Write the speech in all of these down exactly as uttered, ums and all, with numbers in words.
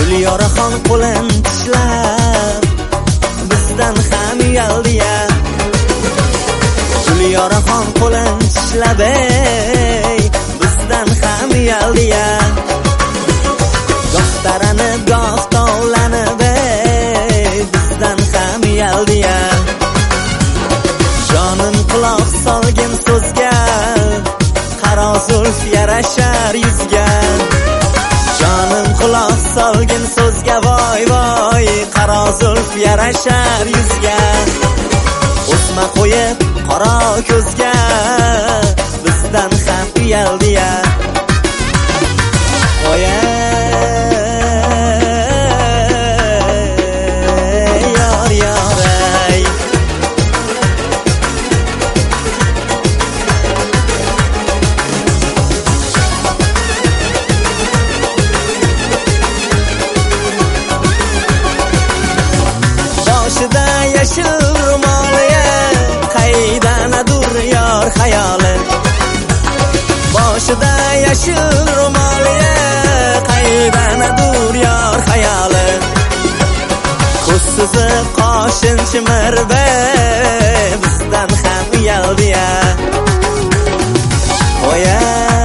Gulyoraxon qo'lin tishlab bizdan ham uyaldi-ya. Gulyoraxon qo'lin tishlab ey bizdan ham uyaldi-ya. Goh taranib goh tovlanib ey bizdan ham uyaldi-ya. Jonim quloq solgin so'zga, qaro zulf yarashar yuzga. Jonim quloq solgin so'zga, voy voy, qaro zulf yarashar yuzga. O'sma qo'yib qaro ko'zga, bizdan ham uyaldi-ya. Oya yor yoray. Boshida yashil ro'moliya, qaydanadur yor xayoli. Boshida yashil ro'moliya, qaydanadur yor xayoli. Ko'z suzib qoshin chimirdi, bizdan ham uyaldi-ya. Oya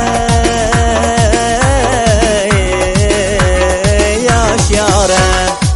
yosh yora.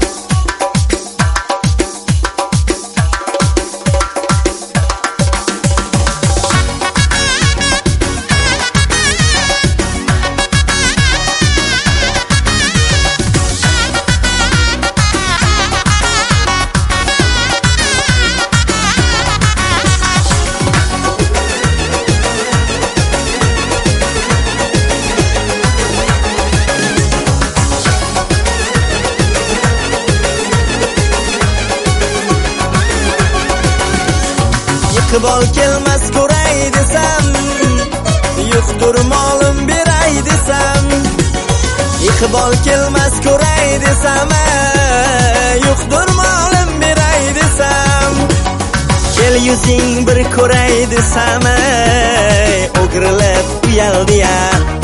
Iqbol kelmas ko'ray desam, yo'qdir molim beray desam. Iqbol kelmas ko'ray desam, yo'qdir molim beray desam. Kel yuzing bir ko'ray desam, o'girilib uyaldi-ya.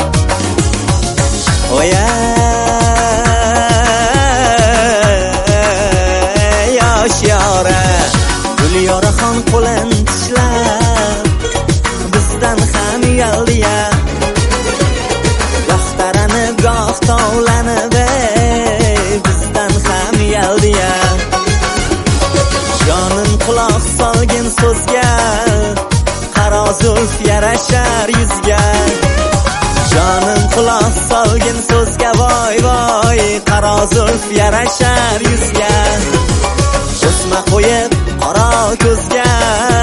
Oya yosh yora. Gulyoraxon qo'lin tishlab bizdan ham uyaldi-ya. Goh taranib goh tovlanib bizdan ham uyaldi-ya. Jonim quloq solgin so'zga, qaro zulf yarashar yuzga. Jonim quloq solgin so'zga, voy voy, qaro zulf yarashar yuzga. O'sma qo'yib qaro ko'zga,